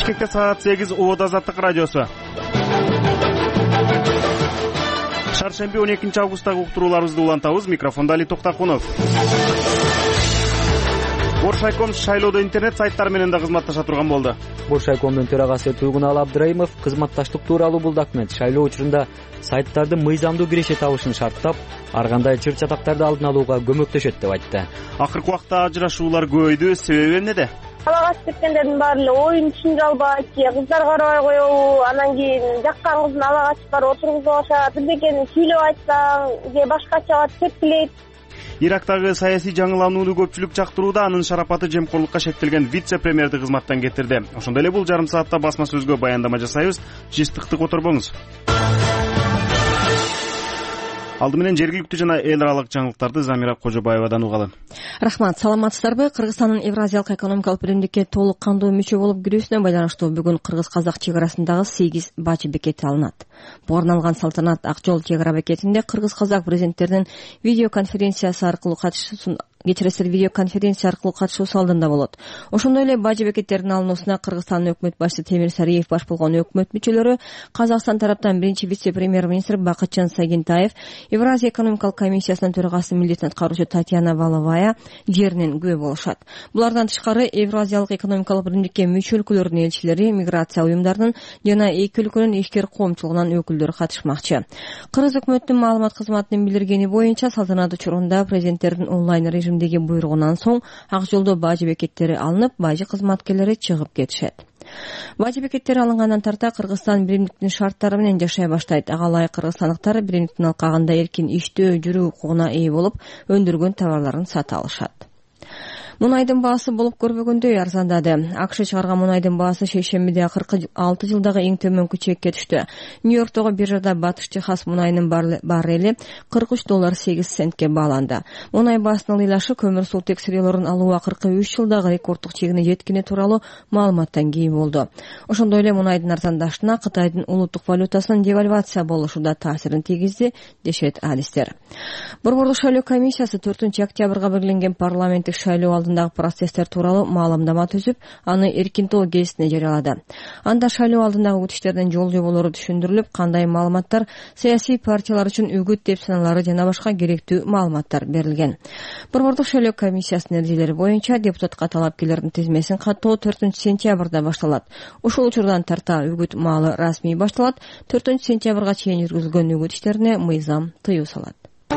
Бишкекте саат 8 Убада Азаттык радиосу. Шаршемби 12 августтагы уктурууларыбызды улантабыз. Микрофонда Али Токтакунов. Боршайком шайлоодо интернет сайттары менен да кызматташа турган болду. Боршайкомдун төрагасы Туйгуналы Абдыраимов кызматташтык тууралуу бул документ шайлоо учурунда сайттарды мыйзамдуу киреше табышын шарттап, ар кандай чыр чатактарды алдын алууга көмөктөшөт деп айтты. Акыркы убакта ажырашуулар көбөйдү. Себеби эмнеде? Ала качып кеткендердин баары эле оюн түшүнө албайт, кыздар карабай коебу, анан кийин жаккан кызын ала качып барып отургузуп алышат, бирдекени сүйлөп айтсаң же башкача тепкилейт. Ирактагы саясий жаңыланууну көпчүлүк жактырууда, анын шарапаты жемкорлукка шектелген вице-премьерди кызматтан кетирди. Ошондой эле бул жарым саатта басма сөзгө баяндама жасайбыз. Жыштыктык оторбоңуз. Алды менен жергиликтүү жана эл аралык жаңылыктарды Замира Кожобаевадан угалы. Рахмат, саламатсыздарбы? Кыргызстандын Евразиялык экономикалык биримдикке толук кандуу мүчө болуп кирүүсүнө байланыштуу бүгүн кыргыз-казак чек арасындагы 8 бачы бекети алынат. Буга арналган салтанат Ак жол чек ара бекетинде кыргыз-казак президенттеринин видеоконференциясы аркылуу катышуусу алдында болот. Ошондой эле бачы бекеттердин алынуусуна Кыргызстандын өкмөт башчысы Темир Сариев баш болгон өкмөт мүчөлөрү, Казакстан тараптан биринчи вице-премьер-министр Бакытжан Сагентаев, Евразия экономикалык комиссиясынын төрагасы милдетин аткаруучу Татьяна Валовая жеринен күбө болушат. Булардан тышкары Евразиялык экономикалык биримдикке мүчө өлкөлөрдүн элчилери, миграция уюмдарынын жана эки өлкөнүн ишкер коомчулугунан өкүлдөрү катышмакчы. Кыргыз өкмөтүнүн маалымат кызматынын билдиргени боюнча салтанат учурунда президенттердин онлайн режимдеги буйругунан соң Ак жолдо бажы бекеттери алынып, бажы кызматкерлери чыгып кетишет. Бажы бекеттери алынгандан тарта Кыргызстан биримдиктин шарттары менен жашай баштайт. Ага ылайык кыргызстандыктар биримдиктин алкагында эркин иштөө, жүрүү укугуна ээ болуп, өндүргөн товарларын сата алышат. Мунайдын баасы болуп көрбөгөндөй арзандады. АКШ чыгарган мунайдын баасы шейшембиде акыркы 6 жылдагы эң төмөнкү чекке түштү. Нью-Йорктогу биржада Батыш Техас мунайынын баррели $43.8 бааланды. Мунай баасынын ыйлашы көмүр суу текшерүүлөрүн алуу акыркы 3 жылдагы рекорддук чегине жеткени тууралуу маалыматтан кийин болду. Ошондой эле мунайдын арзандашына Кытайдын улуттук валютасынын девальвация болушу да таасирин тийгизди, дешет адистер. Борбордук шайлоо комиссиясы 4-октябрга белгиленген парламенттик шайлоо алдындагы процесстер тууралуу маалымдама түзүп, аны эркинтоо гезитине жарыялады. Анда шайлоо алдындагы күтүштөрдүн жол жоболору түшүндүрүлүп, кандай маалыматтар саясий партиялар үчүн үгүт деп саналары жана башка керектүү маалыматтар берилген. Борбордук шайлоо комиссиясынын эрежелери боюнча депутатка талапкерлердин тизмесин каттоо 4-сентябрда башталат. Ушул учурдан тарта үгүт маалы расмий башталат. 4-сентябрга чейин жүргүзүлгөн үгүт иштерине мыйзам тыюу салат.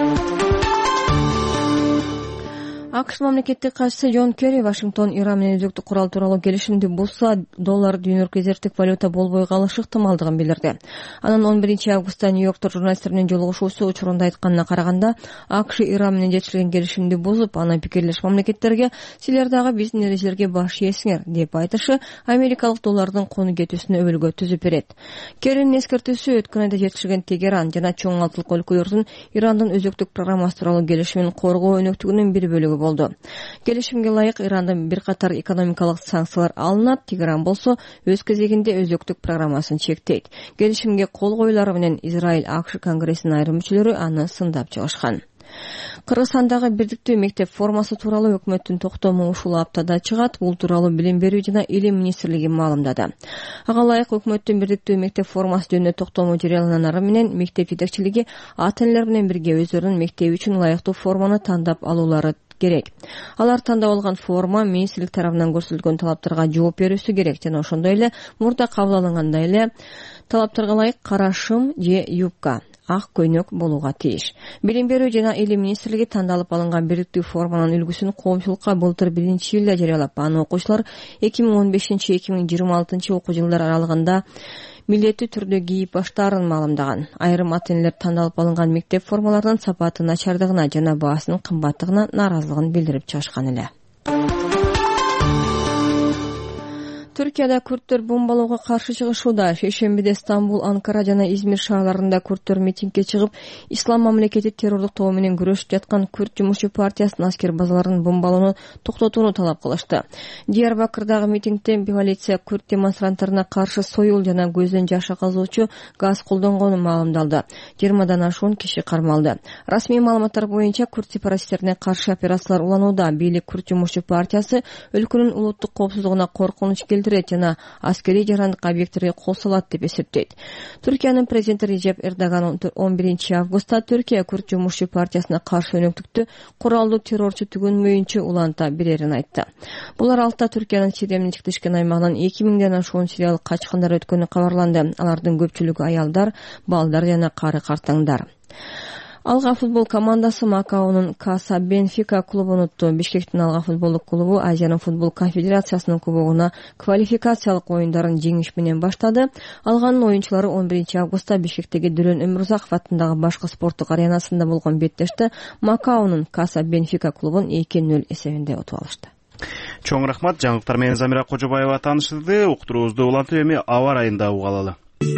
АКШ мамлекеттик катчысы Джон Керри Вашингтон Иран менен өзөктүк курал тууралуу келишимди бузса, доллар дүйнөлүк резервдик валюта болбой калышы ыктымалдыгын билдирди. Анын 11 августта Нью-Йоркто журналисттер менен жолугушуусу учурунда айтканына караганда, АКШ Иран менен жетишилген келишимди бузуп, аны пикирлеш мамлекеттерге силер дагы биздин эрежелерге баш ийесиңер деп айтышы америкалык доллардын кону кетүүсүнө өбөлгө түзүп берет. Керринин эскертүүсү өткөн айда жетишилген Тегеран жана чоң алтылык өлкөлөрдүн Ирандын өзөктүк программасы тууралуу келишимин коргоо өнөктүгүнүн бир бөлүгү болду. Келишимге ылайык Ирандын бир катар экономикалык санкциялар алынат, Тегеран болсо өз кезегинде өзөктүк программасын чектейт. Келишимге кол коюлары менен Израиль АКШ конгрессинин айрым мүчөлөрү аны сындап чыгышкан. Кыргызстандагы бирдиктүү мектеп формасы тууралуу өкмөттүн токтому ушул аптада чыгат. Бул тууралуу Билим берүү жана Илим министрлиги маалымдады. Ага ылайык өкмөттүн бирдиктүү мектеп формасы жөнүндө токтому жарыяланары менен мектеп жетекчилиги ата-энелер менен бирге өздөрүнүн мектеби үчүн ылайыктуу форманы тандап алуулары керек. Алар тандап алган форма министрлик тарабынан көрсөтүлгөн талаптарга жооп берүүсү керек жана ошондой эле мурда кабыл алынгандай эле талаптарга ылайык кара шым же юбка, ак көйнөк болууга тийиш. Билим берүү жана Илим министрлиги тандалып алынган бирдиктүү форманын үлгүсүн коомчулукка былтыр 1-июлда жарыялап, аны окуучулар 2015-2026 окуу жылдар аралыгында милдеттүү түрдө кийип баштаарын маалымдаган. Айрым ата-энелер тандалып алынган мектеп формаларынын сапаты начардыгына жана баасынын кымбаттыгына нааразылыгын билдирип чыгышкан эле. Түркияда күрттөр бомбалоого каршы чыгышууда. Шейшембиде Стамбул, Анкара жана Измир шаарларында күрттөр митингге чыгып, Ислам мамлекети террорлук тобу менен күрөшүп жаткан Күрт жумушчу партиясынын аскер базаларын бомбалоону токтотууну талап кылышты. Диярбакырдагы митингде полиция күрт демонстранттарына каршы союл жана көздөн жаш акызуучу газ колдонгону маалымдалды. 20дан ашуун киши кармалды. Расмий маалыматтар боюнча күрт сепаратисттерине каршы операциялар уланууда. Бийлик Күрт жумушчу партиясы өлкөнүн улуттук коопсуздугуна коркунуч келтирди интернет жана аскерий жарандык объекттерге кол салат деп эсептейт. Түркиянын президенти Режеп Эрдоган 11 августта Түркия Күрд жумушчу партиясына каршы өнөктүктү куралдуу террорчу түгөн мөйүнчү уланта берерин айтты. Бул аралыкта Түркиянын Сириянын чектешкен аймагынан 2000ден ашуун сириялык качкындар өткөнү кабарланды. Алардын көпчүлүгү аялдар, балдар жана кары картаңдар. Алга футбол командасы Макаонун Каса Бенфика клубун утту. Бишкектин Алга футболдук клубу Азиянын футбол конфедерациясынын кубогуна квалификациялык оюндарын жеңиш менен баштады. Алганын оюнчулары 11 августта Бишкектеги Дүрөн Өмүрзаков атындагы башкы спорттук аренасында болгон беттеште Макаонун Каса Бенфика клубун 2-0 эсебинде утуп алышты. Чоң рахмат. Жаңылыктар менен Замира Кожобаева таанышты. Уктуруубузду улантып эми аба ырайында угуп алалы.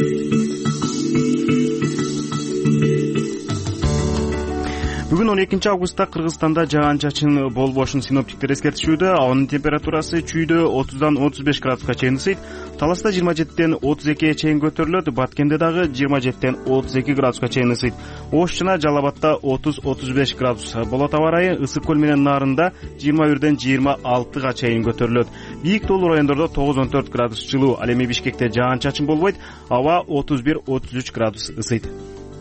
Бүгүн 12 августта Кыргызстанда жаан-чачын болбошун синоптиктер эскертишүүдө. Абанын температурасы чүйдө 30дан 35 градуска чейин ысыйт. Таласта 27ден 32 чейин көтөрүлөт. Баткенде дагы 27ден 32 градуска чейин ысыйт. Ош жана Жалал Абадта 30-35 градус болот аба ырайы. Ысык көл менен Нарында 21ден 26га чейин көтөрүлөт. Бийик тоолуу райондордо 9-14 градус жылуу. Ал эми Бишкекте жаан-чачын болбойт. Аба 31-33 градус ысыйт.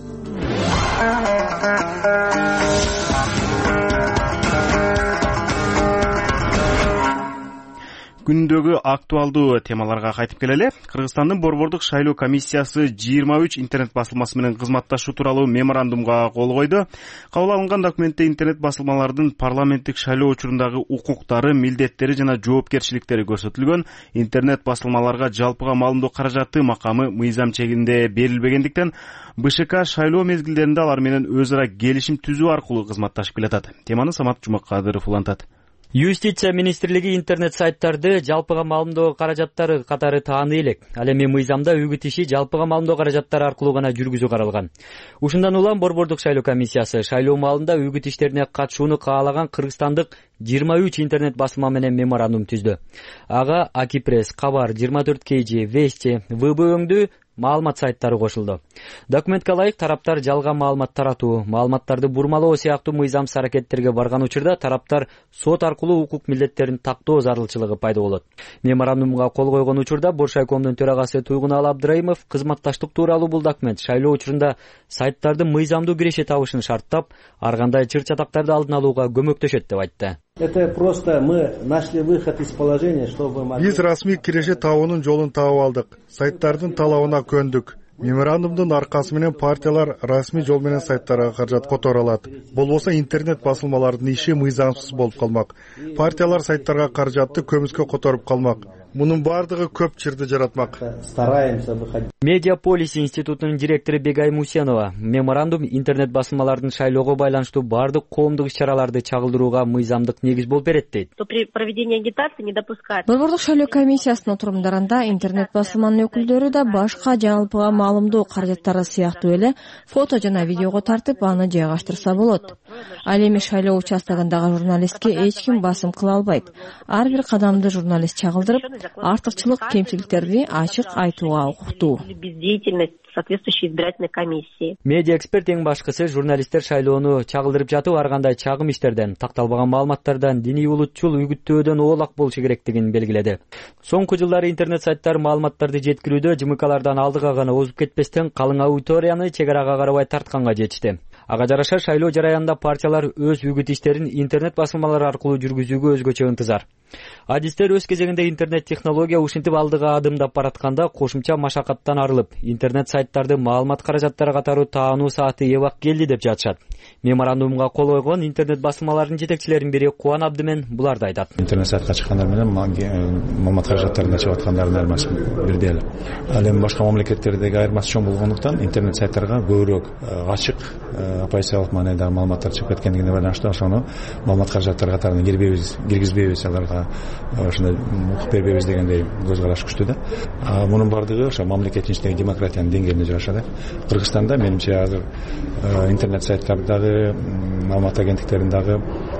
Күндөгү актуалдуу темаларга кайтып келели. Кыргызстандын Борбордук шайлоо комиссиясы 23 интернет басылмасы менен кызматташуу тууралуу меморандумга кол койду. Кабыл алынган документте интернет басылмалардын парламенттик шайлоо учурундагы укуктары, милдеттери жана жоопкерчиликтери көрсөтүлгөн. Интернет басылмаларга жалпыга маалымдоо каражаты макамы мыйзам чегинде берилбегендиктен БШК шайлоо мезгилдеринде алар менен өз ара келишим түзүү аркылуу кызматташып келатат. Теманы Самат Жумакадыров улантат. Юстиция министрлиги интернет сайттарды жалпыга маалымдоо каражаттары катары тааны элек. Ал эми мыйзамда үгүт иши жалпыга маалымдоо каражаттары аркылуу гана жүргүзүү каралган. Ушундан улам Борбордук шайлоо комиссиясы шайлоо маалында үгүт иштерине катышууну каалаган кыргызстандык 23 интернет басылма менен меморандум түздү. Ага Акипресс, Кабар, 24 KG, Вести, ВБ-өңдүү маалымат сайттары кошулду. Документке ылайык тараптар жалган маалымат таратуу, маалыматтарды бурмалоо сыяктуу мыйзамсыз аракеттерге барган учурда тараптар сот аркылуу укук милдеттерин тактоо зарылчылыгы пайда болот. Меморандумга кол койгон учурда Боршайкомдун төрагасы Туйгуналы Абдыраимов кызматташтык тууралуу бул документ шайлоо учурунда сайттарды мыйзамдуу киреше табышын шарттап, ар кандай чыр-чатактарды алдын алууга көмөктөшөт деп айтты. Это просто мы нашли выход из положения, чтобы Биз расмий киреше табуунун жолун таап алдык. Сайттардын талабына көндүк. Меморандумдун аркасы менен партиялар расмий жол менен сайттарга каражат которо алат. Болбосо интернет басылмалардын иши мыйзамсыз болуп калмак. Партиялар сайттарга каражатты көмүскө которуп калмак. Мунун бардыгы көп чырды жаратмак. Стараемся выходить. Медиаполис институтунун директору Бегай Мусенова меморандум интернет басылмалардын шайлоого байланыштуу бардык коомдук иш-чараларды чагылдырууга мыйзамдык негиз болуп берет дейт. При проведении агитации не допускать. Борбордук шайлоо комиссиясынын отурумдарында интернет басылманын өкүлдөрү да башка жалпыга маалымдоо каражаттары сыяктуу эле фото жана видеого тартып аны жайгаштырса болот. Ал эми шайлоо участогундагы журналистке эч ким басым кыла албайт. Ар бир кадамды журналист чагылдырып, артыкчылык кемчиликтерди ачык айтууга укуктуу. Бездеятельность соответствующей избирательной комиссии. Медиа эксперт эң башкысы журналисттер шайлоону чагылдырып жатып ар кандай чагым иштерден, такталбаган маалыматтардан, диний улутчул үгүттөөдөн оолак болушу керектигин белгиледи. Соңку жылдары интернет сайттар маалыматтарды жеткирүүдө жымыкалардан алдыга гана озуп кетпестен калың аудиторияны чек арага карабай тартканга жетишти. Ага жараша шайлоо жараянда партиялар өз үгүт иштерин интернет басылмалары аркылуу жүргүзүүгө өзгөчө ынтызар. Адистер өз кезегинде интернет технология ушинтип алдыга адымдап баратканда кошумча машакаттан арылып, интернет сайттарды маалымат каражаттары катары таануу сааты эбак келди деп жатышат. Меморандумга кол койгон интернет басылмаларынын жетекчилеринин бири Кубан Абдымен буларды айтат. Интернет сайтка чыккандар менен маалымат каражаттарын ачып аткандардын айырмасы бирдей эле. Ал эми башка мамлекеттердеги айырмасы чоң болгондуктан интернет сайттарга көбүрөөк ачык, оппозициялык маанайдагы маалыматтар чыгып кеткендигине байланыштуу ошону маалымат каражаттары катарына киргизбейбиз, аларга ошондой укук бербейбиз дегендей көз караш күчтүү да. Мунун бардыгы ошо мамлекеттин ичиндеги демократиянын деңгээлине жараша да. Кыргызстанда менимче азыр интернет сайттардагы, маалымат агенттиктериндагы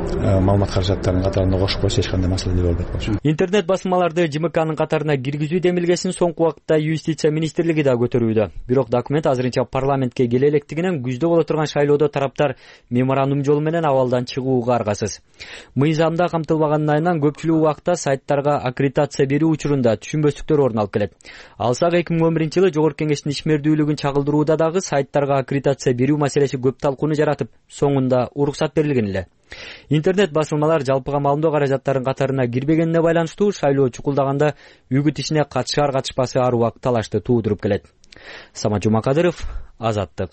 маалымат каражаттарынын катарында кошуп койсо эч кандай маселе болбойт болчу. Интернет басмаларды ЖМКнын катарына киргизүү демилгесин соңку убакытта Юстиция министрлиги да көтөрүүдө. Бирок документ азырынча парламентке келе электигинен күздө боло турган шайлоодо тараптар меморандум жолу менен абалдан чыгууга аргасыз. Мыйзамда камтылбаганын айынан көпчүлүк убакта сайттарга аккредитация берүү учурунда түшүнбөстүктөр орун алып келет. Алсак 2011-жылы Жогорку Кеңештин ишмердүүлүгүн чагылдырууда дагы сайттарга аккредитация берүү маселеси көп талкууну жаратып, соңунда уруксат берилген эле. Интернет басылмалар жалпыга маалымдоо каражаттарынын катарына кирбегенине байланыштуу шайлоо чукулдаганда үгүт ишине катышар катышпасы ар убак талашты туудуруп келет. Самат Жумакадыров, Азаттык.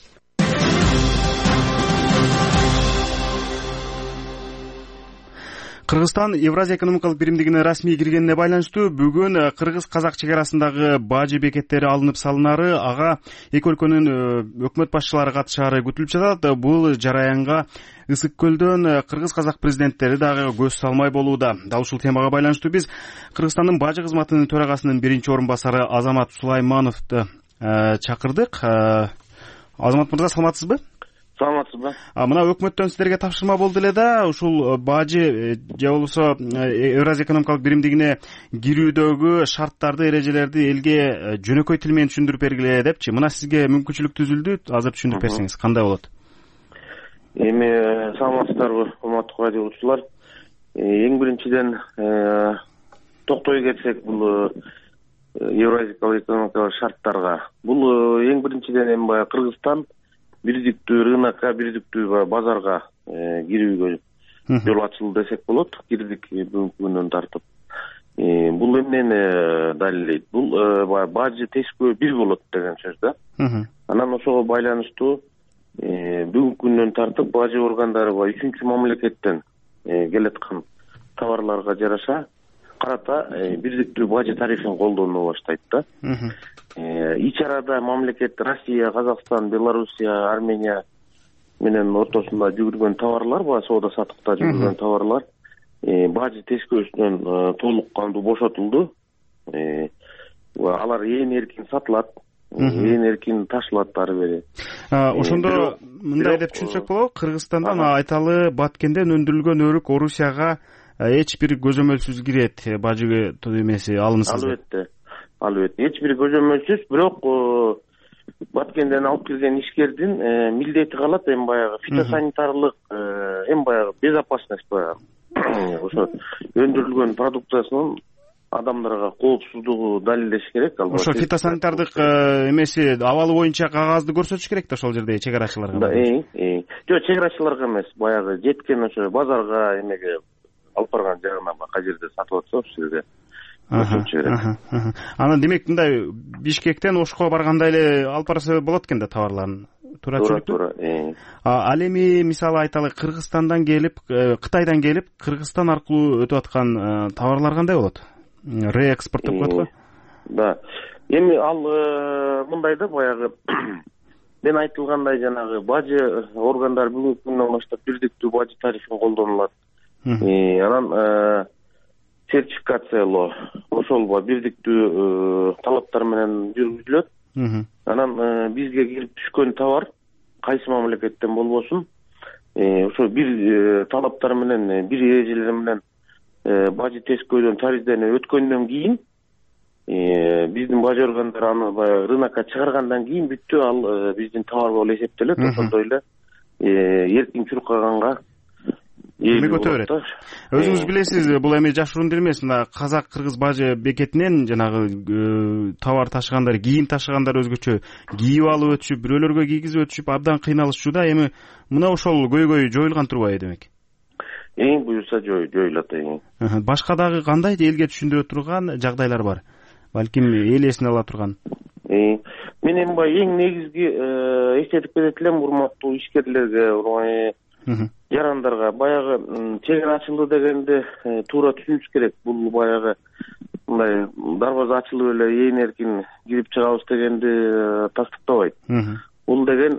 Кыргызстан Евразия экономикалык биримдигине расмий киргенине байланыштуу бүгүн кыргыз-казак чек арасындагы бажы бекеттери алынып салынары, ага эки өлкөнүн өкмөт башчылары катышаары күтүлүп жатат. Бул жараянга Ысык көлдөн кыргыз-казак президенттери дагы көз салмай болууда. Дал ушул темага байланыштуу биз Кыргызстандын бажы кызматынын төрагасынын биринчи орун басары Азамат Сулаймановду чакырдык. Азамат мырза, саламатсызбы? Саламатсызбы? Мына өкмөттөн сиздерге тапшырма болду эле да, ушул бажы же болбосо Евразия экономикалык биримдигине кирүүдөгү шарттарды, эрежелерди элге жөнөкөй тил менен түшүндүрүп бергиле депчи. Мына сизге мүмкүнчүлүк түзүлдү, азыр түшүндүрүп берсеңиз кандай болот? Эми саламатсыздарбы, урматтуу радио угуучулар. Эң биринчиден токтой кетсек, бул Евразия экономикалык шарттарга. Бул эң биринчиден эми баягы Кыргызстан бирдиктүү рынокко, бирдиктүү базарга кирүүгө жол ачылды десек болот. Кирдик бүгүнкү күндөн тартып. Бул эмнени далилдейт? Бул бажы тескөө бир болот деген сөз да. Анан ошого байланыштуу бүгүнкү күндөн тартып бажы органдары үчүнчү мамлекеттен келаткан товарларга жараша карата бирдиктүү бажы тарифин колдоно баштайт да. Ич арада мамлекет Россия, Казакстан, Белоруссия, Армения менен ортосунда жүгүргөн товарлар, соода саттыкта жүгүргөн товарлар бажы тескөөсүнөн толук кандуу бошотулду. Алар ээн эркин сатылат, ээн эркин ташылат ары бери. Ошондо мындай деп түшүнсөк болобу, Кыргызстандан айталы Баткенден өндүрүлгөн өрүк Орусияга эч бир көзөмөлсүз кирет, бажы эмеси алымсыз. Албетте, эч бир көзөмөлсүз, бирок Баткенден алып келген ишкердин милдети калат, эми баягы фитосанитарлык, эми баягы безопасность баягы. Ошо өндүрүлгөн продукциясынын адамдарга коопсуздугу далилдеш керек. Ошо фитосанитардык эмеси абалы боюнча кагазды көрсөтүш керек да ошол жерде чек арачыларга. Жок, чек арачыларга эмес, баягы жеткен ошо базарга эмеге алып барган жагына кай жерде сатып атса ошол жерде. Анан демек мындай Бишкектен Ошко барганда эле алып барса болот экен да товарларын. Туура түшүнүктүү. Ал эми мисалы айталы Кыргызстандан келип, Кытайдан келип, Кыргызстан аркылуу өтүп аткан товарлар кандай болот? Реэкспорт деп коет го? Да. Эми ал мындай да, баягы мен айтылгандай жанагы бажы органдары бүгүнкү күндөн баштап бирдиктүү бажы тарифин колдонулат. Анан сертификациялоо ошол бирдиктүү талаптар менен жүргүзүлөт. Анан бизге кирип түшкөн товар кайсы мамлекеттен болбосун, ошо бир талаптар менен, бир эрежелер менен бажы тескөөдөн тарифтен өткөндөн кийин биздин бажы органдары аны баягы рынокко чыгаргандан кийин бүттү ал биздин товар болуп эсептелет. Ошондой эле эркин чуркаганга өтө берет. Өзүңүз билесиз, бул эми жашыруунду эмес, мына казак-кыргыз бажы бекетинен жанагы товар ташыгандар, кийим ташыгандар өзгөчө кийип алып өтүшүп, бирөөлөргө кийгизип өтүшүп абдан кыйналышчу да. Эми мына ошол көйгөй жоюлган турбайбы демек? Эң буюрса жоюлат. Башка дагы кандай элге түшүндүрө турган жагдайлар бар? Балким эл эсине ала турган. Мен эми эң негизги эстетип кетет элем урматтуу ишкерлерге, жарандарга, баягы чек ара ачылды дегенде туура түшүнүш керек. Бул баягы мындай дарбаза ачылып эле ээн эркин кирип чыгабыз дегенди тастыктабайт. Бул деген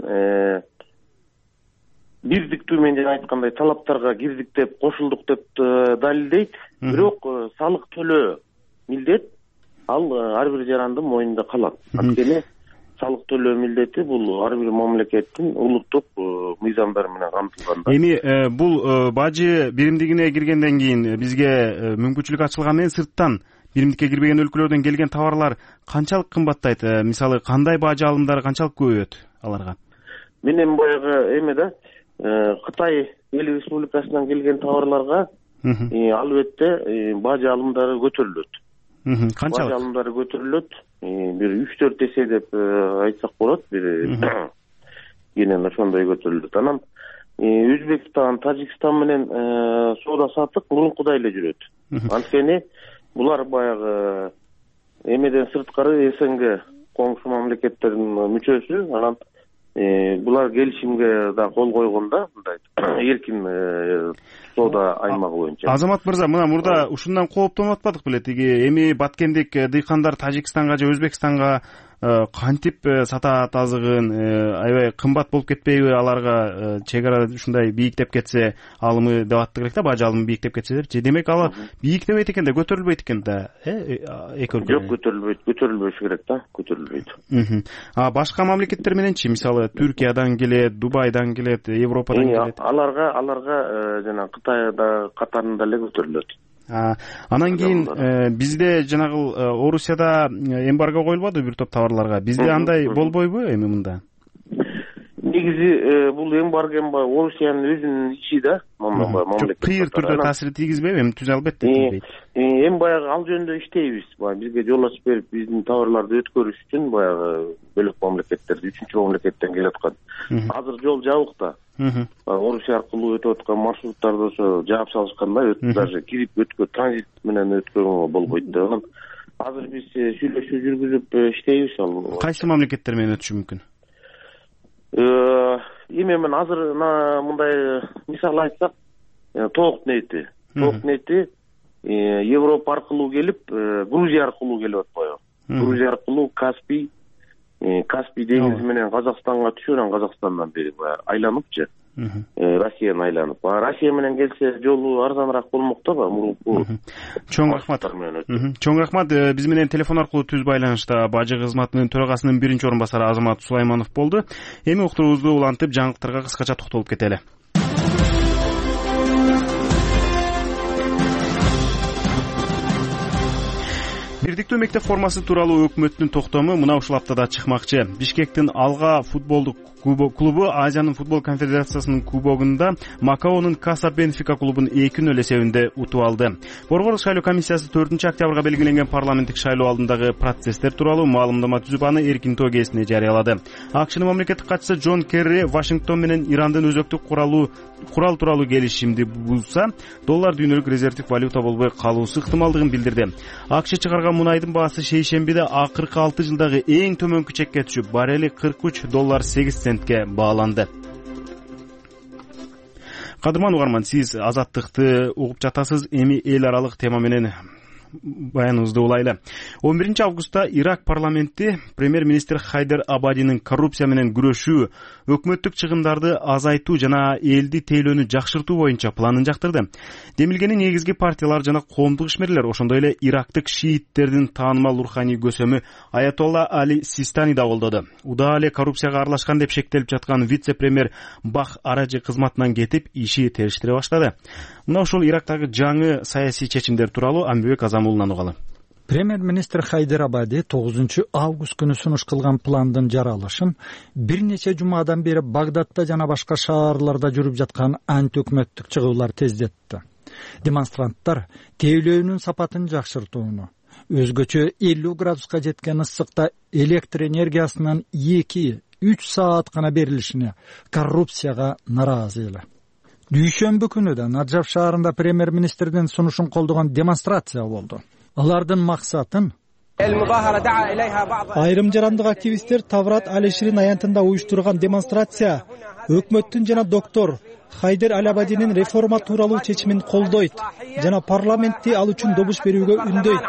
бирдиктүү, мен жана айткандай, талаптарга кирдик деп, кошулдук деп далилдейт. Бирок салык төлөө милдет ал ар бир жарандын мойнунда калат. Анткени салык төлөө милдети бул ар бир мамлекеттин улуттук мыйзамдары менен камтылган да. Эми бул бажы биримдигине киргенден кийин бизге мүмкүнчүлүк ачылган менен сырттан биримдикке кирбеген өлкөлөрдөн келген товарлар канчалык кымбаттайт? Мисалы кандай бажы алымдары канчалык көбөйөт аларга? Мен эми баягы эме да Кытай эл республикасынан келген товарларга албетте бажы алымдары көтөрүлөт. Канчалык? Бажы алымдары көтөрүлөт. Бир 3-4 эсе деп айтсак болот. Бир кенен ошондой көтөрүлөт. Анан Өзбекстан, Тажикстан менен соода саттык мурункудай эле жүрөт. Анткени булар баягы эмеден сырткары СНГ коңшу мамлекеттердин мүчөсү. Анан булар келишимге да кол койгондо мындай эркин соода аймагы боюнча. Азамат мырза, мына мурда ушундан кооптонуп атпадык беле? Тиги эми баткендик дыйкандар Тажикстанга же Өзбекстанга кантип сатаат азыгын, аябай кымбат болуп кетпейби? Аларга чек ара ушундай бийиктеп кетсе, алымы деп аттык элек да, бажы алымы бийиктеп кетсе депчи. Демек ала бийиктебейт экен да, көтөрүлбөйт экен да, эки өлкө? Жок, көтөрүлбөшү керек да, көтөрүлбөйт. Башка мамлекеттер мененчи, мисалы Түркиядан келет, Дубайдан келет, Европадан келет. Аларга жана Кытайда катарында эле көтөрүлөт. Анан кийин бизде жанагыл Орусияда эмбарго коюлбады бир топ товарларга. Бизде андай болбойбу эми мында? Негизи бул эмбарго Орусиянын өзүнүн ичи да, мамлекет. Кыйыр түрдө таасир тийгизбейби? Эми түз албетте тийбейт. Эми баягы ал жөнүндө иштейбиз. Бизге жол ачып берип, биздин товарларды өткөрүш үчүн баягы бөлөк мамлекеттерди, үчүнчү мамлекеттен келип аткан. Азыр жол жабык да. Орусия аркылуу өтүп аткан маршруттарды ошо жаап салышканда, даже кирип транзит менен өткөрүүгө болбойт да. Анан азыр биз сүйлөшүү жүргүзүп иштейбиз ал. Кайсы мамлекеттер менен өтүшү мүмкүн? Эми мен азыр мындай мисал айтсак, тоок нети Европа аркылуу келип, Грузия аркылуу келип атпайбы? Грузия аркылуу Каспий деңизи менен Казакстанга түшүп, анан Казакстандан бери айланыпчы, Россияны айланып. Россия менен келсе жолу арзаныраак болмок да, мурунку. Чоң рахмат. Чоң рахмат. Биз менен телефон аркылуу түз байланышта бажы кызматынын төрагасынын биринчи орун басары Азамат Сулайманов болду. Эми уктуруубузду улантып, жаңылыктарга кыскача токтолуп кетели. Бирдиктүү мектеп формасы тууралуу өкмөттүн токтому мына ушул аптада чыкмакчы. Бишкектин Алга футболдук клубу Азиянын футбол конфедерациясынын кубогунда Макаонун Каса Бенфика клубун 2-0 эсебинде утуп алды. Борбордук шайлоо комиссиясы 4-октябрга белгиленген парламенттик шайлоо алдындагы процесстер тууралуу маалымдама түзүп, аны эркин тогесине жарыялады. АКШнын мамлекеттик катчысы Джон Керри Вашингтон менен Ирандын өзөктүк курал тууралуу келишимди бузса, доллар дүйнөлүк резервдик валюта болбой калуусу ыктымалдыгын билдирди. АКШ чыгарган мунайдын баасы шейшембиде акыркы 6 жылдагы эң төмөнкү чекке түшүп, баррели $43.8 бааланды. Кадырман угарман, сиз азаттыкты угуп жатасыз. Эми эл аралык тема менен баяныбызды улайлы. 11 августта Ирак парламенти премьер-министр Хайдер Абадинин коррупция менен күрөшүү, өкмөттүк чыгымдарды азайтуу жана элди тейлөөнү жакшыртуу боюнча планын жактырды. Демилгени негизги партиялар жана коомдук ишмерлер, ошондой эле ирактык шииттердин таанымал руханий көсөмү Аятолла Али Систани да колдоду. Удаа эле коррупцияга аралашкан деп шектелип жаткан вице-премьер Бах Аражи кызматынан кетип, иши териштире баштады. Мына ушул Ирактагы жаңы саясий чечимдер тууралуу Амбебек Азамулунан угалы. Премьер-министр Хайдер Абади 9 август күнү сунуш кылган пландын жаралышын бир нече жумадан бери Багдадта жана башка шаарларда жүрүп жаткан антиөкмөттүк чыгуулар тездетти. Демонстранттар тейлөөнүн сапатын жакшыртууну, өзгөчө 50 градуска жеткен ысыкта электр энергиясынын 2-3 саат гана берилишине, коррупцияга наразы эле. Дүйшөмбү күнү да Наджаф шаарында премьер-министрдин сунушун колдогон демонстрация болду. Алардын максатын айрым жарандык активисттер Таврат Алиширин аянтында уюштурган демонстрация өкмөттүн жана доктор Хайдер Алабадинин реформа тууралуу чечимин колдойт жана парламентти ал үчүн добуш берүүгө үндөйт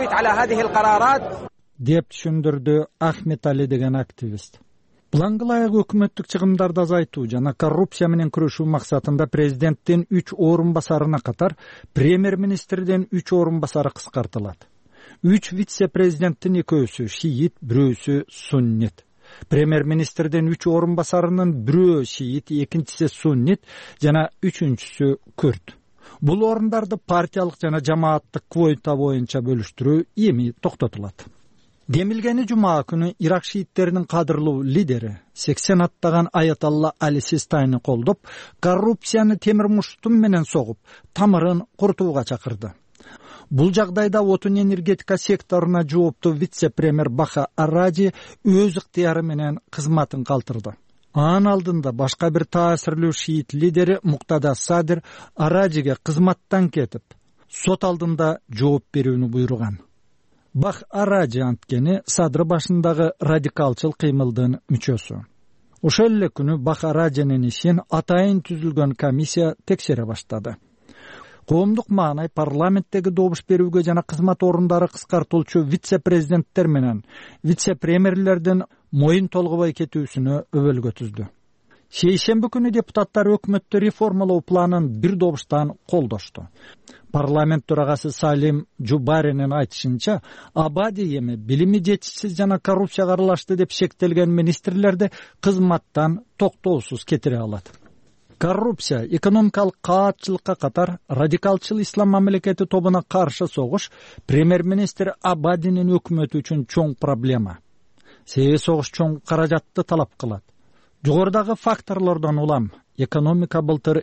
деп түшүндүрдү Ахмет Али деген активист. Планга ылайык өкмөттүк чыгымдарды азайтуу жана коррупция менен күрөшүү максатында президенттин 3 орун басарына катар премьер-министрдин 3 орун басары кыскартылат. 3 вице-президенттин экөөсү шиит, бирөөсү суннит. Премьер-министрдин 3 орун басарынын бирөө шиит, экинчиси суннит жана үчүнчүсү күрд. Бул орундарды партиялык жана жамааттык квота боюнча бөлүштүрүү эми токтотулат. Демилгени жума күнү Ирак шииттеринин кадырлуу лидери 80 аттаган Аятолла Али Систайны колдоп, коррупцияны темир муштум менен согуп, тамырын курутууга чакырды. Бул жагдайда отун энергетика секторуна жооптуу вице-премьер Баха Араджи өз ыктыяры менен кызматын калтырды. Анын алдында башка бир таасирлүү шиит лидери Муктада Садыр Араджиге кызматтан кетип, сот алдында жооп берүүнү буйруган. Бах Араджи анткени Садыр башындагы радикалчыл кыймылдын мүчөсү. Ошол эле күнү Бах Араджинин ишин атайын түзүлгөн комиссия текшере баштады. Коомдук маанай парламенттеги добуш берүүгө жана кызмат орундары кыскартылчу вице-президенттер менен вице-премьерлердин моюн толгобой кетүүсүнө өбөлгө түздү. Шейшемби күнү депутаттар өкмөттү реформалоо планын бир добуштан колдошту. Парламент төрагасы Салим Жубаринин айтышынча, Абади эми билими жетишсиз жана коррупцияга аралашты деп шектелген министрлерди кызматтан токтоосуз кетире алат. Коррупция, экономикалык каатчылыкка катар радикалчыл ислам мамлекети тобуна каршы согуш премьер-министр Абадинин өкмөтү үчүн чоң проблема. Себеби согуш чоң каражатты талап кылат. Жогорудагы факторлордон улам экономика былтыр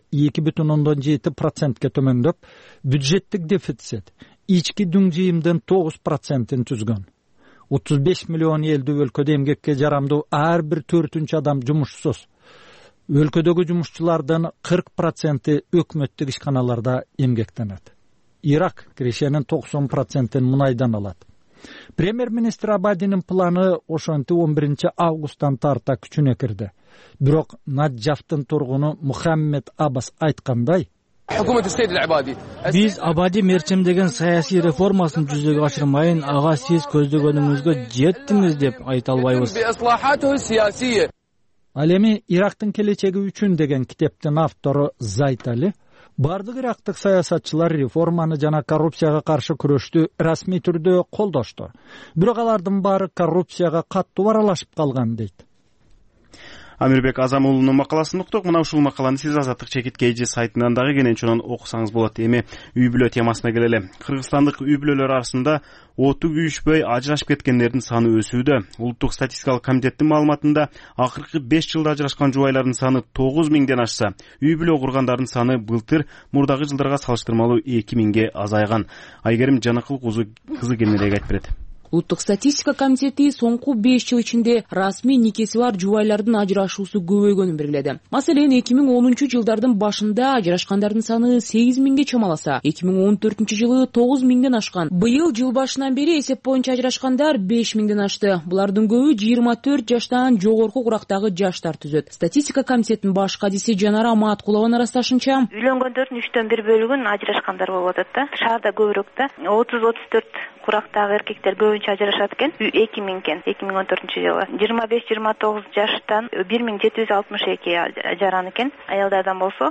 2,7%ке төмөндөп, бюджеттик дефицит ички дүң жыйымдын 9%-ин түзгөн. 35 миллион элдүү өлкөдө эмгекке жарамдуу ар бир 4-үнчү адам жумушсуз. Өлкөдөгү жумушчулардын 40% өкмөттүк ишканаларда эмгектенет. Ирак киришенин 90%-ин мунайдан алат. Премьер-министр Абадинин планы ошентип 11 августтан тарта күчүнө кирди. Бирок Наджафтын тургуну Мухаммед Аббас айткандай, биз Абади мерчемдеген саясий реформасын жүзөгө ашырмайын, ага сиз көздөгөнүңүзгө жеттиңиз деп айта албайбыз. Ал эми Ирактын келечеги үчүн деген китептин автору Зайтали бардык ирактык саясатчылар реформаны жана коррупцияга каршы күрөштү расмий түрдө колдошту. Бирок алардын баары коррупцияга каттуу аралашып калган дейт. Амирбек Азамулунун макаласын уктук. Мына ушул макаланы сиз Азаттык чекит KG сайтынан дагы кенен окусаңыз болот. Эми үй бүлө темасына келели. Кыргызстандык үй бүлөлөр арасында оту күйүшпөй ажырашып кеткендердин саны өсүүдө. Улуттук статистикалык комитеттин маалыматында акыркы 5 жылда ажырашкан жубайлардын саны 9000ден ашса, үй бүлө кургандардын саны былтыр мурдагы жылдарга салыштырмалуу 2000ге азайган. Айгерим Жанакыл кызы кененирээк айтып берет. Улуттук статистика комитети соңку 5 жыл ичинде расмий никеси бар жубайлардын ажырашуусу көбөйгөнүн белгиледи. Маселен, 2010-жылдардын башында ажырашкандардын саны 8000ге чамаласа, 2014-жылы 9000ден ашкан. Быйыл жыл башынан бери эсеп боюнча ажырашкандар 5000ден ашты. Булардын көбү 24 жаштан жогорку курактагы жаштар түзөт. Статистика комитетинин баш кадиси Жанара Аматкулованын ырасташынча, үйлөнгөндөрдүн 3/4 бөлүгүн ажырашкандар болуп атат да. Шаарда көбүрөөк да. 30-34 курактагы эркектер көбүнчө ажырашат экен. 2000 экен 2014-жылы. 25-29 жаштан 1762 ажыраган экен. Аялдардан болсо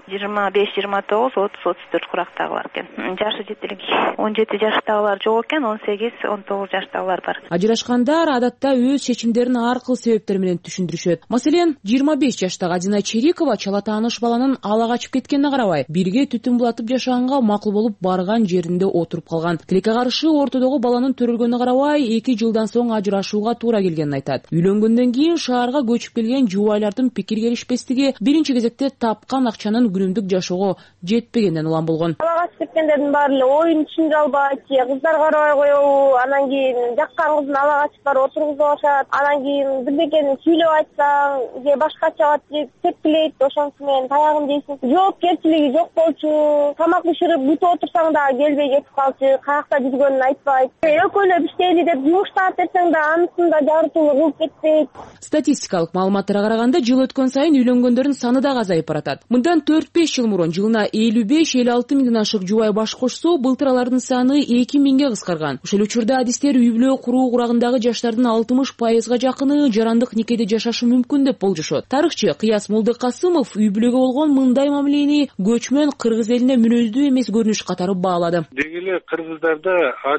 25-29 30-34 курактагылар экен. Жашы жетилик 17 жаштагылар жок экен, 18-19 жаштагылар бар. Ажырашкандар адатта өз чечимдерин ар кыл себептер менен түшүндүрүшөт. Маселен, 25 жаштагы Адина Черикова чала тааныш баланын ала качып кеткенине карабай, бирге түтүн булатып жашаганга макул болуп барган жеринде отуруп калган. Тилекке каршы ортодогу баланын төрөлгөнүнө карабай 2 жылдан соң ажырашууга туура келгенин айтат. Үйлөнгөндөн кийин шаарга көчүп келген жубайлардын пикир келишпестиги биринчи кезекте тапкан акчанын күнүмдүк жашоого жетпегенден улам болгон. Ала качып кеткендердин баары эле оюн түшүндүрө албайт, кыздар карабай коебу, анан кийин жаккан кызын ала качып барып отургузуп алышат. Анан кийин бирдекени сүйлөп айтсаң, же башкача деп тепкилейт, ошонусу менен таягын жейсиң. Жоопкерчилиги жок болчу, тамак бышырып бүтүп отурсаң да келбей кетип калчу, каякта жүргөнүн айтпайт. Экөөлөп иштейли деп жумуштап берсең да анысын да жарытууну кылып кетпейт. Статистикалык маалыматтарга караганда жыл өткөн сайын үйлөнгөндөрдүн саны да азайып баратат. Мындан 4-5 жыл мурун жылына 55-56 миңден ашык жубай баш кошсо, былтыр алардын саны 2000ге кыскарган. Ошол учурда адистер үй бүлө куруу курагындагы жаштардын 60%га жакыны жарандык никеде жашашы мүмкүн деп болжошот. Тарыхчы Кыяс Молдокасымов үй бүлөгө болгон мындай мамилени көчмөн кыргыз элине мүнөздүү эмес көрүнүш катары баалады. Дегеле кыргыздарда ажырашуу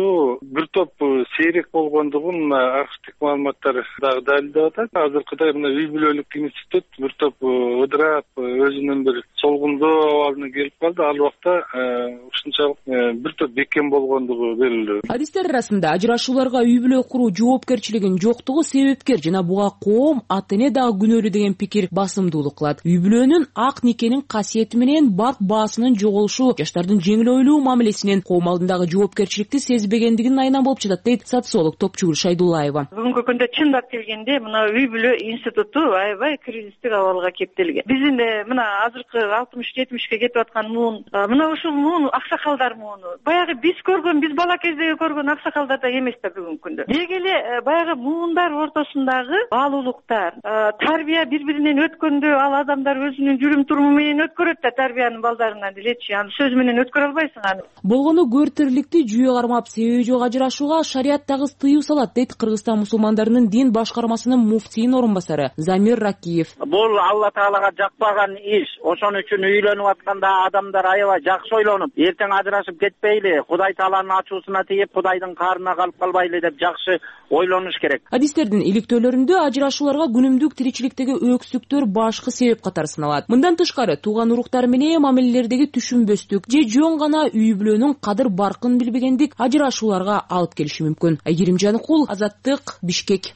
чогулушу бир топ сейрек болгондугун мына архивдик маалыматтар дагы далилдеп атат. Азыркыдай мына үй бүлөлүк институт бир топ ыдырап өзүнүн бир солгундоо абалына келип калды. Ал убакта ушунчалык бир топ бекем болгондугу белгилүү. Адистер арасында ажырашууларга үй бүлө куруу жоопкерчилигинин жоктугу себепкер жана буга коом, ата-эне дагы күнөөлүү деген пикир басымдуулук кылат. Үй бүлөнүн ак никенин касиети менен барк баасынын жоголушу жаштардын жеңил ойлуу мамилесинен коом алдындагы жоопкерчиликти сезбегендигинин айынан болуп жатат дейт социолог Топчугүл Шайдуллаева. Бүгүнкү күндө чындап келгенде мына үй бүлө институту аябай кризистик абалга кептелген. Биздин мына азыркы 60-70ке кетип аткан муун, мына ушул муун аксакалдар мууну. Баягы биз көргөн, биз бала кездеги көргөн аксакалдарда эмес да бүгүнкү күндө. Деги эле баягы муундар ортосундагы баалуулуктар, тарбия бири-биринен өткөндө ал адамдар өзүнүн жүрүм туруму менен өткөрөт да тарбияны балдарынан делечи. Аны сөз менен өткөрө албайсың аны. Болгону көртирликти жүйө кармап себеби жок ажырашууга шарият дагы тыюу салат дейт Кыргызстан мусулмандарынын дин башкармасынын муфтийин орун басары Замир Ракиев. Бул Алла Таалага жакпаган иш. Ошон үчүн үйлөнүп атканда адамдар аябай жакшы ойлонуп, эртең ажырашып кетпейли, Кудай Тааланын ачуусуна тийип, Кудайдын каарына калып калбайлы деп жакшы ойлонуш керек. Адистердин иликтөөлөрүндө ажырашууларга күнүмдүк тиричиликтеги өксүктөр башкы себеп катары саналат. Мындан тышкары тууган уруктар менен мамилелердеги түшүнбөстүк же жөн гана үй бүлөнүн кадыр баркын билбегендик ажырашууларга алып келиши мүмкүн. Айгерим Жаныкул, Азаттык, Бишкек.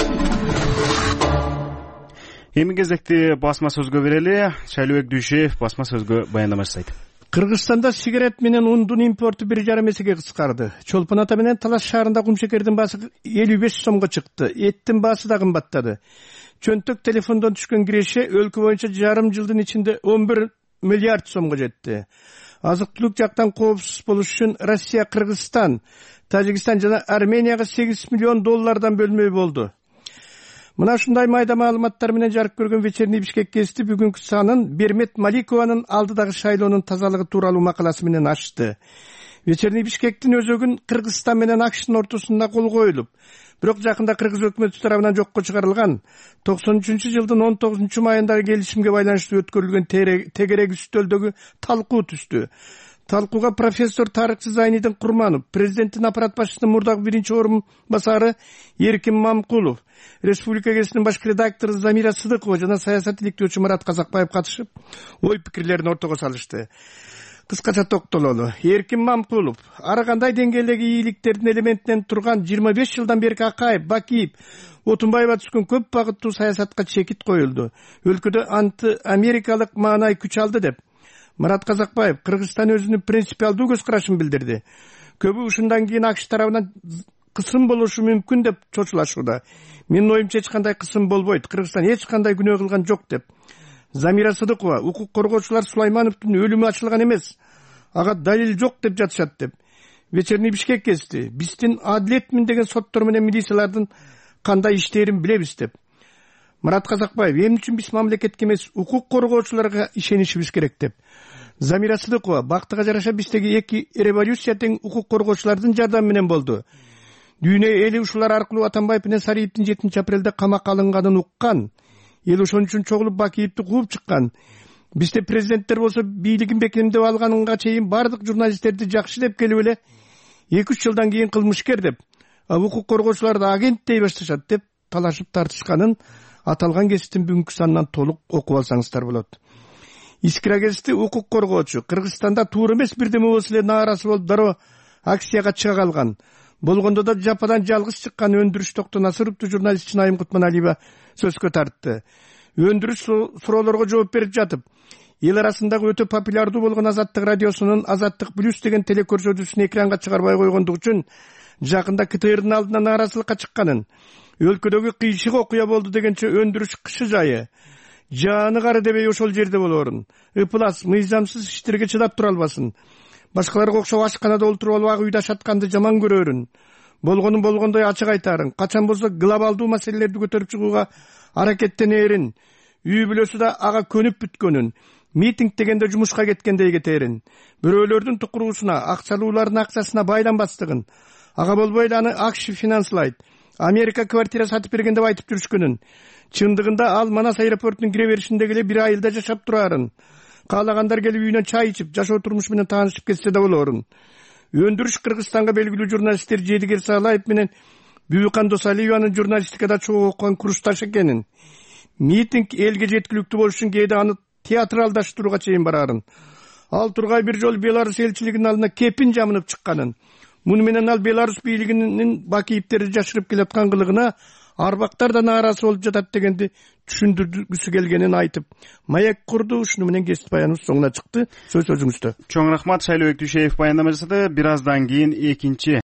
Эми кезекти басма сөзгө берели. Шайлообек Дүйшеев басма сөзгө баяндама жасайт. Кыргызстанда сигарет менен ундун импорту 1,5 эсеге кыскарды. Чолпон ата менен Талас шаарында кумшекердин баасы 55 сомго чыкты. Эттин баасы да кымбаттады. Чөнтөк телефондон түшкөн киреше өлкө боюнча жарым жылдын ичинде 11 миллиард сомго жетти. Азык-түлүк жактан коопсуз болуш үчүн Россия, Кыргызстан, Тажикстан жана Арменияга 8 миллион доллардан бөлмөй болду. Мына ушундай майда маалыматтар менен жарык көргөн Вечерний Бишкек гезити бүгүнкү санын Бермет Маликованын алдыдагы шайлоонун тазалыгы тууралуу макаласы менен ачты. Вечерний Бишкектин өзөгүн Кыргызстан менен АКШтын ортосунда кол коюлуп, бирок жакында кыргыз өкмөтү тарабынан жокко чыгарылган 93-жылдын 19-майындагы келишимге байланыштуу өткөрүлгөн тегерек үстөлдөгү талкуу түштү. Талкууга профессор Тарык Зайнидин Курманов, президенттин аппарат башчысынын мурдагы биринчи орун басары Эркин Мамкулов, Республика гезитинин башкы редактору Замира Сыдыкова жана саясат иликтөөчү Марат Казакбаев катышып, ой пикирлерин ортого салышты. Кыскача токтололу. Эркин Мамкулов, ар кандай деңгээлдеги ийгиликтердин элементинен турган 25 жылдан берки Акаев, Бакиев, Отунбаева түшкөн көп багыттуу саясатка чекит коюлду. Өлкөдө анти-америкалык маанай күч алды деп Марат Казакбаев Кыргызстан өзүнүн принципиалдуу көз карашын билдирди. Көбү ушундан кийин АКШ тарабынан кысым болушу мүмкүн деп чочулашууда. Менин оюмча эч кандай кысым болбойт. Кыргызстан эч кандай күнөө кылган жок деп. Замира Сыдыкова, укук коргоочулар Сулаймановдун өлүмү ачылган эмес, ага далил жок деп жатышат деп. Вечерний Бишкек гезити биздин адилетмин деген соттор менен милициялардын кандай иштерин билебиз деп. Марат Казакбаев, эмне үчүн биз мамлекетке эмес укук коргоочуларга ишенишибиз керек деп. Замира Сыдыкова, бактыга жараша биздеги эки революция тең укук коргоочулардын жардамы менен болду. Дүйнө эли ушулар аркылуу Атамбаев менен Сариевдин 7-апрелде камакка алынганын уккан. Эл ошон үчүн чогулуп Бакиевди кууп чыккан. Бизде президенттер болсо бийлигин бекемдеп алганга чейин бардык журналисттерди жакшы деп келип эле 2-3 жылдан кийин кылмышкер деп, укук коргоочуларды агент дей башташат деп талашып тартышканын аталган гезиттин бүгүнкү санынан толук окуп алсаңыздар болот. Искра гезити укук коргоочу Кыргызстанда туура эмес бирдеме болсо эле нааразы болуп дароо акцияга чыга калган. Болгондо да жападан жалгыз чыккан өндүрүш Токтонасыровду журналист Чынайым Кутманалиева сөзгө тартты. Өндүрүш суроолорго жооп берип жатып, эл арасындагы өтө популярдуу болгон Азаттык радиосунун Азаттык плюс деген телекөрсөтүүсүн экранга чыгарбай койгондугу үчүн жакында КТРдын алдына нааразылыкка чыкканын, өлкөдөгү кыйшык окуя болду дегенче өндүрүш кышы жайы, жааны кары дебей ошол жерде болорун, ыплас, мыйзамсыз иштерге чыдап тура албасын, башкаларга окшоп ашканада олтуруп алып ак үйдө ашатканды жаман көрөрүн, болгонун болгондой ачык айтарын, качан болсо глобалдуу маселелерди көтөрүп чыгууга аракеттенерин, үй бүлөсү да ага көнүп бүткөнүн, митинг дегенде жумушка кеткендей кетерин, бирөөлөрдүн тукуруусуна, акчалуулардын акчасына байланбастыгын, ага болбой эле аны АКШ финанслайт, Америка квартира сатып берген деп айтып жүрүшкөнүн, чындыгында ал Манас аэропортунун кире беришиндеги эле бир айылда жашап турарын, каалагандар келип үйүнөн чай ичип, жашоо турмушу менен таанышып кетсе да болорун. өндүрүш Кыргызстанга белгилүү журналисттер Жедигер Салаев менен Бүбүкан Досалиеванын журналистикада чогуу окуган курсташ экенин, митинг элге жеткиликтүү болуш үчүн кээде аны театралдаштырууга чейин барарын, ал Тургай бир жолу Беларусь элчилигинин алдына кепин жамынып чыкканын, муну менен ал Беларусь бийлигинин бакийиптерди жашырып келаткан кылыгына арбактар да нааразы болуп жатат дегенди түшүндүргүсү келгенин айтып, маек курду. Ушуну менен кесип баяныбыз соңуна чыкты. Сөз өзүңүздө. Чоң рахмат. Шайлообек Дүйшеев баяндама жасады. Бир аздан кийин экинчи